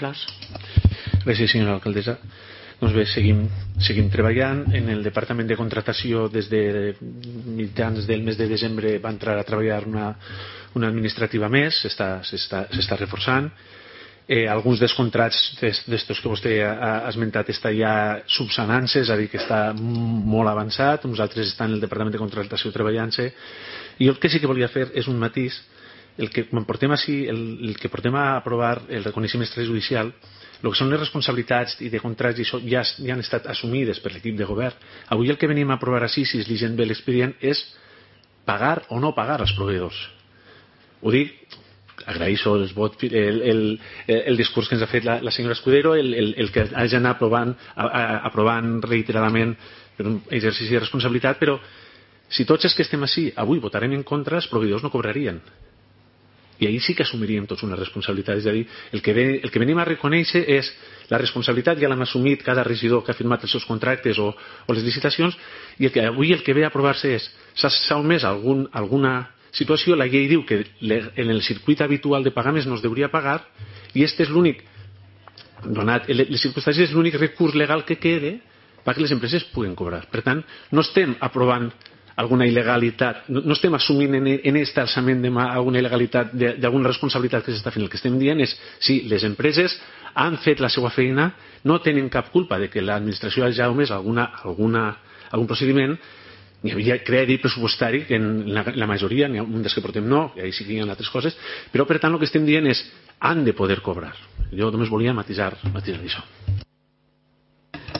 Gràcies, senyora alcaldessa. Doncs bé, seguim treballant. En el Departament de Contratació, des de mitjans del mes de desembre, va entrar a treballar una administrativa més, s'està reforçant. Alguns dels contrats d'estos que vostè ha esmentat està ja subsanant-se, és a dir, que està molt avançat. Uns altres estan en el Departament de Contratació treballant-se. I el que sí que volia fer és un matís. El que portem a aprovar el reconeixement extrajudicial, el que són les responsabilitats i de contrats i això ja han estat assumides per l'equip de govern. Avui el que venim a aprovar així, si es llegint bé l'expedient, és pagar o no pagar als proveïdors. Ho dic, agraeixo el discurs que ens ha fet la senyora Escudero, el que hagi anat aprovant reiteradament per un exercici de responsabilitat, però si tots els que estem així avui votarem en contra, els proveïdors no cobrarien. I ahir sí que assumiríem tots una responsabilitat. És a dir, el que venim a reconèixer és la responsabilitat, ja l'han assumit cada regidor que ha firmat els seus contractes o les licitacions, i avui el que ve a aprovar-se és, s'ha omès alguna situació, la llei diu que en el circuit habitual de pagaments no es deuria pagar, i este és l'únic, donat les circumstàncies, és l'únic recurs legal que queda perquè les empreses puguen cobrar. Per tant, no estem aprovant alguna il·legalitat, no estem assumint en aquest alçament de mà alguna il·legalitat d'alguna responsabilitat que s'està fent. El que estem dient és, sí, les empreses han fet la seva feina, no tenen cap culpa de que l'administració hagi omès algun procediment. Hi havia crèdit pressupostari, que en la majoria, n'hi ha un dels que portem no, i ahí sí que hi ha altres coses, però per tant el que estem dient és han de poder cobrar. Jo només volia matisar això.